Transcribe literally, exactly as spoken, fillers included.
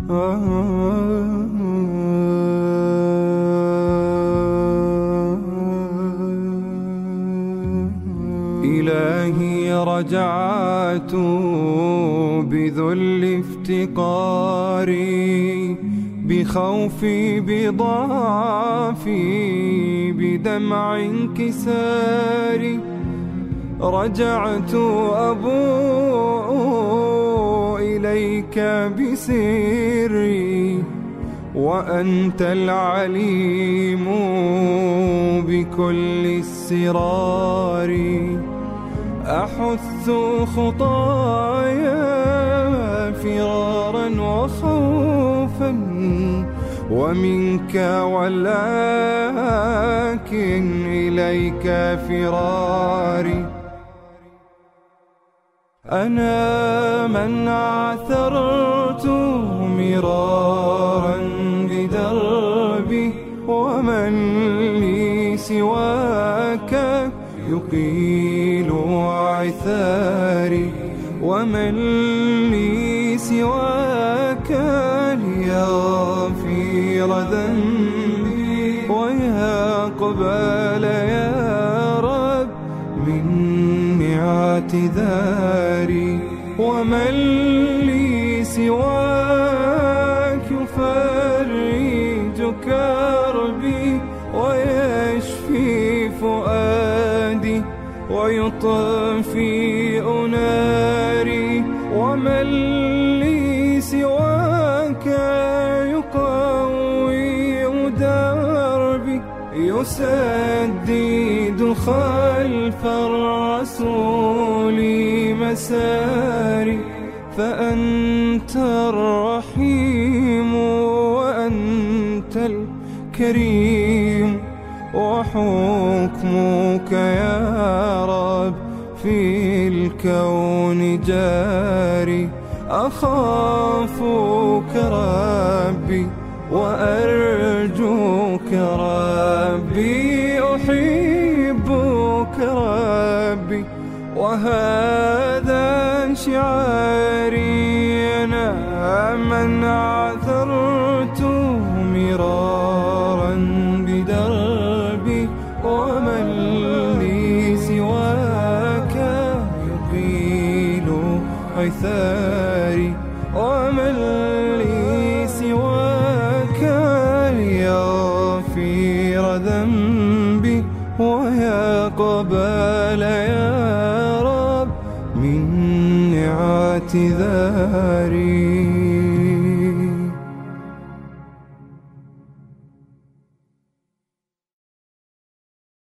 إلهي رجعت بذل افتقاري، بخوفي بضعفي، بدمع انكساري. رجعت أبوء إليك بسري، وأنت العليم بكل السرار. أحث خطايا فرارا وخوفا ومنك، ولكن إليك فراري. أنا من عثرت مرارا بدربي، ومن لي سواك يقيل عثاري. ومن لي سواك ليغفر ذنبي، ويا قبال يا رب مني اعتذاري. ومن لي سواك يفرج كربي، ويشفي فؤادي، ويطفئ ناري. ومن لي سواك يقوي دربي، يسدد خلف الرسول مساري. فأنت الرحيم وأنت الكريم، وحكمك يا رب في الكون جاري. أخافك ربي وأرجوك ربي، أحبك ربي وهذا شعاري. أنا من عثرت مرارا بدربي، ومن لي سواك يقيل عثاري. ومن لي سواك ليغفر ذنبي، ويقبل يا رب مني اعتذاري.